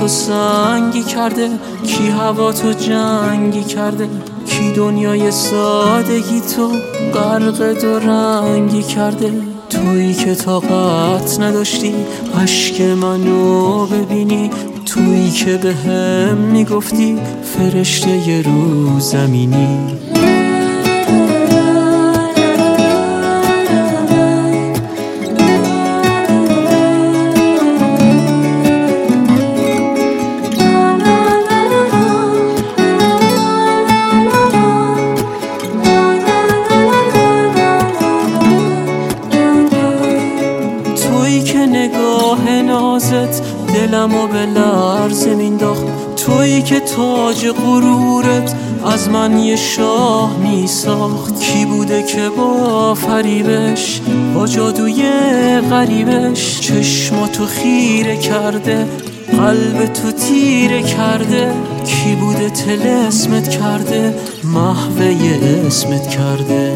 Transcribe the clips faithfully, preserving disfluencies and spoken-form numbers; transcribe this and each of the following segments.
تو سنگی کرده، کی هوا تو جنگی کرده، کی دنیای سادگی تو غرق دو رنگی کرده. تویی که طاقت نداشتی اشک منو ببینی، تویی که به هم میگفتی فرشته ی رو زمینی. نگاه نازت دلمو به لرزه مینداخت، تویی که تاج غرورت از من یه شاه میساخت. کی بوده که با فریبش، با جادوی غریبش چشماتو خیره کرده، قلب تو تیره کرده. کی بوده طلسمت کرده، محو اسمت کرده.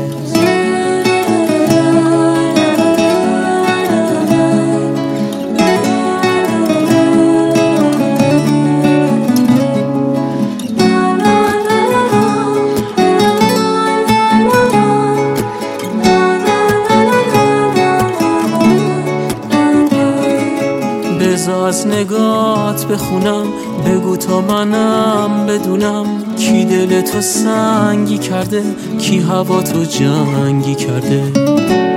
بذار از نگات بخونم، بگو تا منم بدونم، کی دل تو سنگی کرده، کی هوا تو جنگی کرده.